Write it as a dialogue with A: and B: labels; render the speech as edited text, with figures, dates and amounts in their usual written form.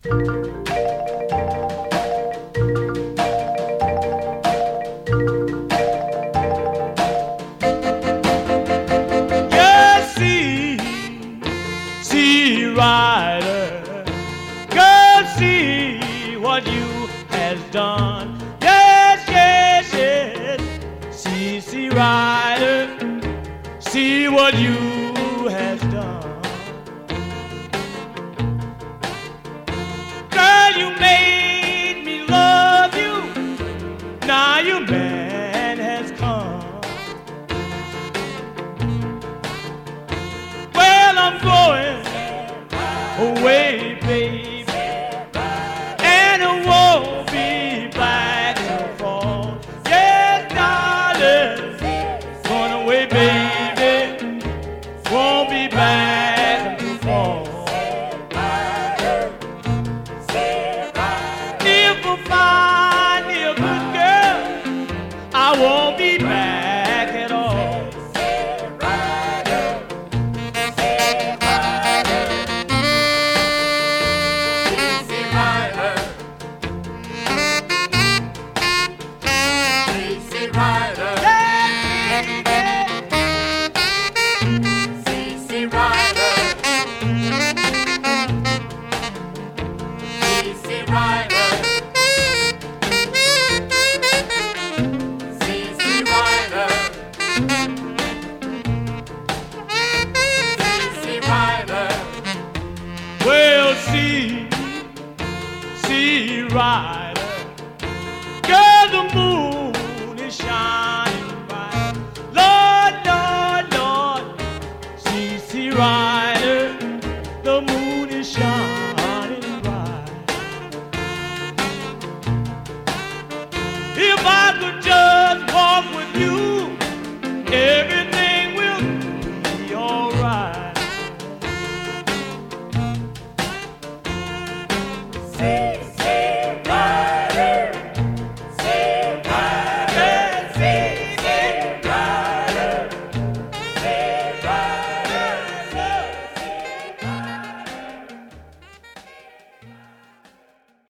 A: Yes, see, rider, girl, see what you has done. Yes, yes, yes, see, rider, see what you has done. Girl, you made me love you. Now your man has come. Well, I'm going away, baby, and I won't be back till fall. Yes, darling, going away, baby, won't be back till fall. If I find me a good girl, I won't be back at all. Well, see, rider, girl, the moon is shining bright. Lord, Lord, Lord, see, rider, the moon is shining bright. If I could just walk with you, everything will be alright.